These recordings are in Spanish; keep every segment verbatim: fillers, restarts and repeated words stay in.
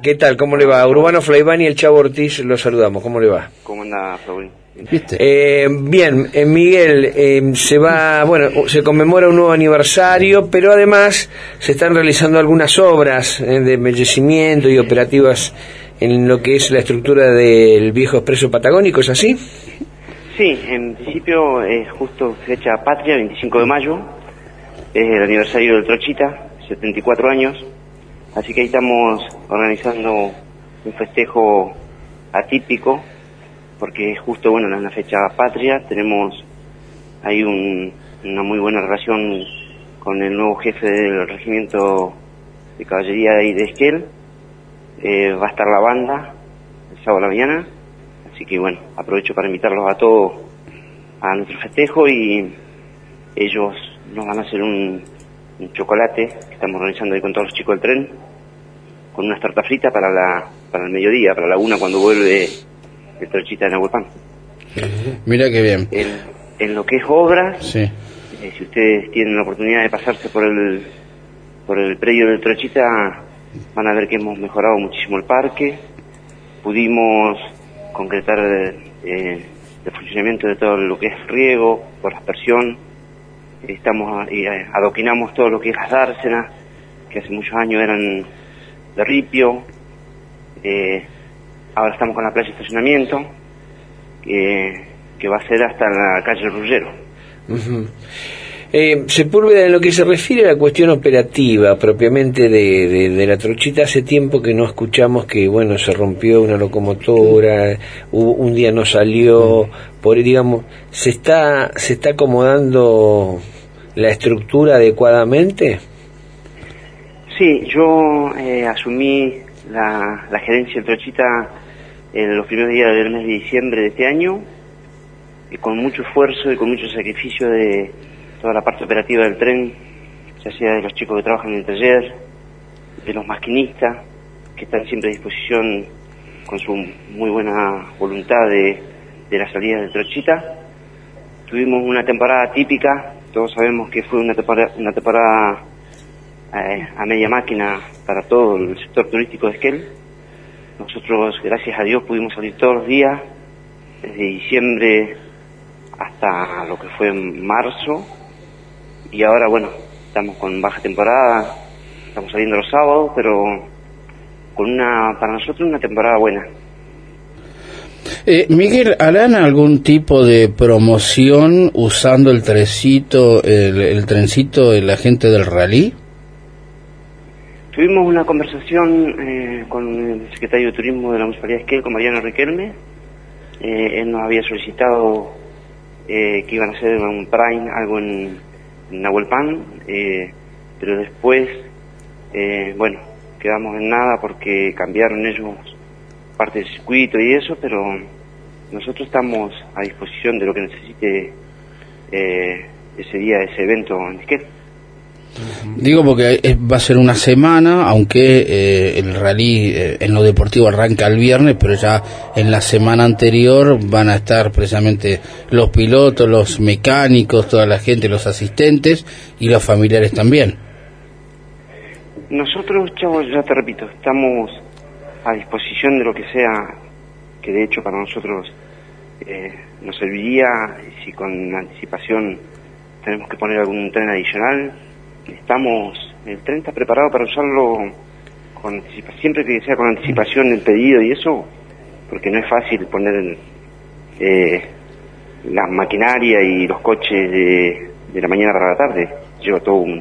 ¿Qué tal? ¿Cómo le va? Urbano Flaiván y el Chavo Ortiz los saludamos. ¿Cómo le va? ¿Cómo anda, Flavín? Eh, bien, eh, Miguel, eh, se va, bueno, se conmemora un nuevo aniversario, pero además se están realizando algunas obras eh, de embellecimiento y operativas en lo que es la estructura del viejo expreso patagónico, ¿es así? Sí, en principio es justo fecha patria, veinticinco de mayo, es el aniversario del Trochita, setenta y cuatro años, así que ahí estamos organizando un festejo atípico, porque es justo, bueno, en la fecha patria, tenemos ahí un, una muy buena relación con el nuevo jefe del regimiento de caballería de, ahí de Esquel. Eh, va a estar la banda el sábado a la mañana, así que bueno, aprovecho para invitarlos a todos a nuestro festejo, y ellos nos van a hacer un, un chocolate que estamos organizando ahí con todos los chicos del tren, con unas tortas fritas para la para el mediodía, para la una, cuando vuelve el Trochita de Nahuelpan. Mira qué bien. En, en lo que es obras, sí. eh, si ustedes tienen la oportunidad de pasarse por el por el predio del Trochita, van a ver que hemos mejorado muchísimo el parque. Pudimos concretar eh, el funcionamiento de todo lo que es riego, por aspersión. Estamos eh, adoquinamos todo lo que es las dársenas, que hace muchos años eran de ripio. Eh, ahora estamos con la playa de estacionamiento, que, que va a ser hasta la calle Rullero. Uh-huh. Eh, Sepúlveda, en lo que se refiere a la cuestión operativa propiamente de, de, de la Trochita, hace tiempo que no escuchamos que, bueno, se rompió una locomotora, hubo, un día no salió, por digamos, ¿se está se está acomodando la estructura adecuadamente? Sí, yo eh, asumí la, la gerencia de Trochita en los primeros días del mes de diciembre de este año, y con mucho esfuerzo y con mucho sacrificio de toda la parte operativa del tren, ya sea de los chicos que trabajan en el taller, de los maquinistas, que están siempre a disposición con su muy buena voluntad de, de la salida de Trochita. Tuvimos una temporada típica, todos sabemos que fue una temporada, una temporada eh, a media máquina para todo el sector turístico de Esquel. Nosotros, gracias a Dios, pudimos salir todos los días, desde diciembre hasta lo que fue en marzo, y ahora, bueno, estamos con baja temporada, estamos saliendo los sábados, pero con una, para nosotros, una temporada buena. Eh, Miguel, ¿harán algún tipo de promoción usando el trencito, el, el trencito de la gente del rally? Tuvimos una conversación eh, con el secretario de Turismo de la Municipalidad de Esquel, con Mariano Riquelme. Eh, él nos había solicitado eh, que iban a hacer un prime, algo en, en Nahuelpan, eh, pero después, eh, bueno, quedamos en nada porque cambiaron ellos parte del circuito y eso, pero nosotros estamos a disposición de lo que necesite eh, ese día, ese evento en Esquel. Digo porque es, va a ser una semana, aunque eh, el rally eh, en lo deportivo arranca el viernes, pero ya en la semana anterior van a estar precisamente los pilotos, los mecánicos, toda la gente, los asistentes y los familiares también. Nosotros, Chavo, ya te repito, estamos a disposición de lo que sea, que de hecho para nosotros eh, nos serviría, si con anticipación tenemos que poner algún tren adicional. Estamos, el tren está preparado para usarlo con anticipación, siempre que sea con anticipación el pedido y eso, porque no es fácil poner eh, la maquinaria y los coches de, de la mañana para la tarde. Lleva todo un,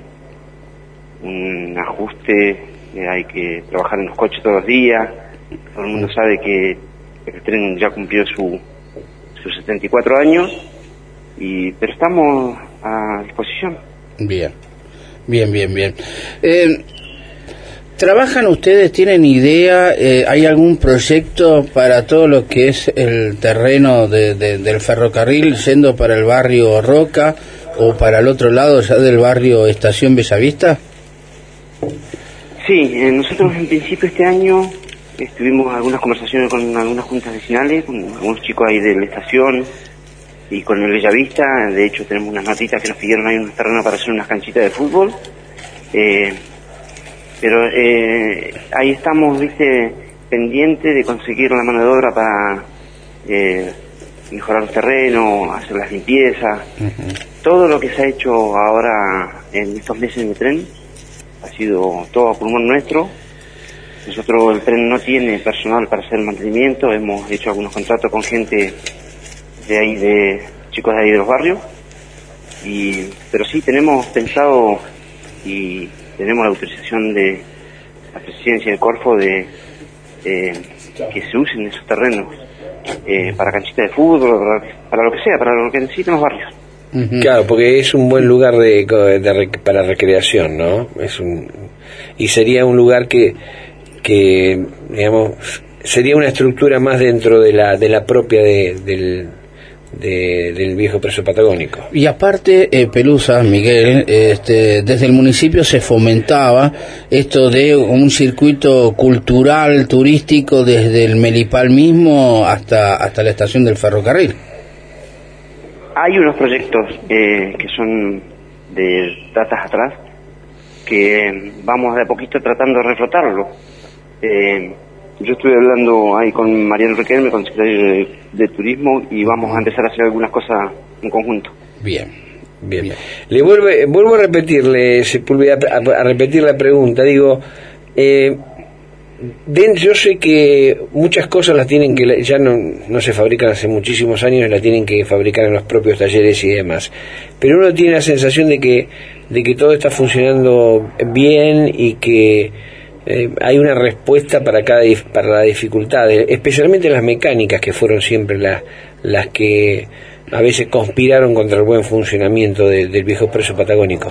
un ajuste, eh, hay que trabajar en los coches todos los días. Todo el mundo sabe que el tren ya cumplió su, sus setenta y cuatro años, y pero estamos a disposición. Bien. Bien, bien, bien. Eh, ¿Trabajan ustedes, tienen idea, eh, hay algún proyecto para todo lo que es el terreno de, de, del ferrocarril, yendo para el barrio Roca o para el otro lado ya del barrio Estación Bellavista? Sí, eh, nosotros en principio este año estuvimos algunas conversaciones con algunas juntas vecinales, con algunos chicos ahí de la estación y con el Bellavista. De hecho tenemos unas matitas que nos pidieron ahí unos terrenos para hacer unas canchitas de fútbol. Eh, pero eh, ahí estamos, viste, pendientes de conseguir la mano de obra para eh, mejorar los terrenos, hacer las limpiezas. Uh-huh. Todo lo que se ha hecho ahora en estos meses en el tren ha sido todo a pulmón nuestro. Nosotros, el tren no tiene personal para hacer el mantenimiento, hemos hecho algunos contratos con gente de ahí, de chicos de ahí de los barrios, y pero sí tenemos pensado y tenemos la autorización de la presidencia del Corfo de eh, que se usen esos terrenos eh, para canchitas de fútbol, para, para lo que sea, para lo que necesiten los barrios. Uh-huh. Claro, porque es un buen lugar de, de, de para recreación, ¿no? Es un y sería un lugar que que digamos sería una estructura más dentro de la de la propia de, del De, del viejo preso patagónico. Y aparte, eh, Pelusa, Miguel, este, desde el municipio se fomentaba esto de un circuito cultural, turístico, desde el Melipal mismo hasta hasta la estación del ferrocarril. Hay unos proyectos eh, que son de datas atrás, que vamos de a poquito tratando de reflotarlo. Eh, Yo estuve hablando ahí con Mariano Riquelme, con el secretario de, de Turismo, y vamos a empezar a hacer algunas cosas en conjunto. Bien, bien. bien. Le vuelvo, vuelvo a repetirle, Sepúlveda, a, a repetir la pregunta. Digo, eh, de, yo sé que muchas cosas las tienen que, ya no, no se fabrican hace muchísimos años, las tienen que fabricar en los propios talleres y demás. Pero uno tiene la sensación de que, de que todo está funcionando bien y que Eh, hay una respuesta para cada para la dificultad, especialmente las mecánicas, que fueron siempre las las que a veces conspiraron contra el buen funcionamiento de, del viejo preso patagónico.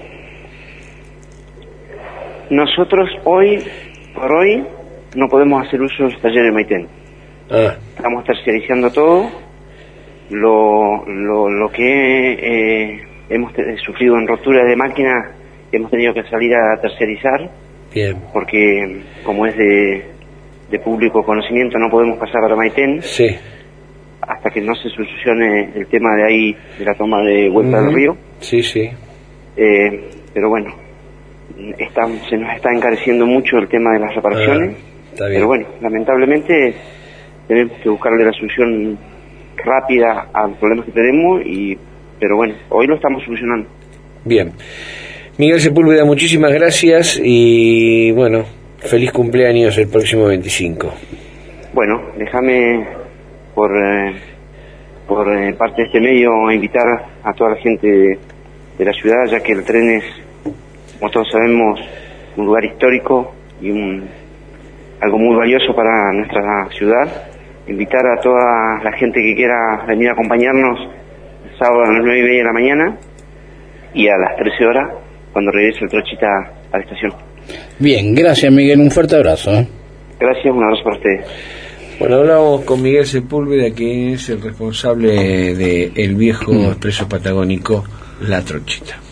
Nosotros hoy por hoy no podemos hacer uso de los talleres de Maitén. Ah. Estamos terciarizando todo. Lo lo, lo que eh, hemos te- sufrido en roturas de máquinas, hemos tenido que salir a terciarizar. Bien. Porque como es de, de público conocimiento, no podemos pasar para Maitén. Sí. Hasta que no se solucione el tema de ahí, de la toma de vuelta uh-huh. del río. Sí, sí. Eh, pero bueno, está, se nos está encareciendo mucho el tema de las reparaciones. Ah, está bien. Pero bueno, lamentablemente tenemos que buscarle la solución rápida a los problemas que tenemos, y pero bueno, hoy lo estamos solucionando. Bien. Miguel Sepúlveda, muchísimas gracias y bueno, feliz cumpleaños el próximo veinticinco. Bueno, déjame por eh, por eh, parte de este medio invitar a toda la gente de, de la ciudad, ya que el tren es, como todos sabemos, un lugar histórico y un algo muy valioso para nuestra ciudad. Invitar a toda la gente que quiera venir a acompañarnos el sábado a las nueve y media de la mañana y a las trece horas cuando regrese el Trochita a la estación. Bien, gracias Miguel, un fuerte abrazo. ¿eh? Gracias, un abrazo para ustedes. Bueno, hablamos con Miguel Sepúlveda, que es el responsable del viejo expreso patagónico La Trochita.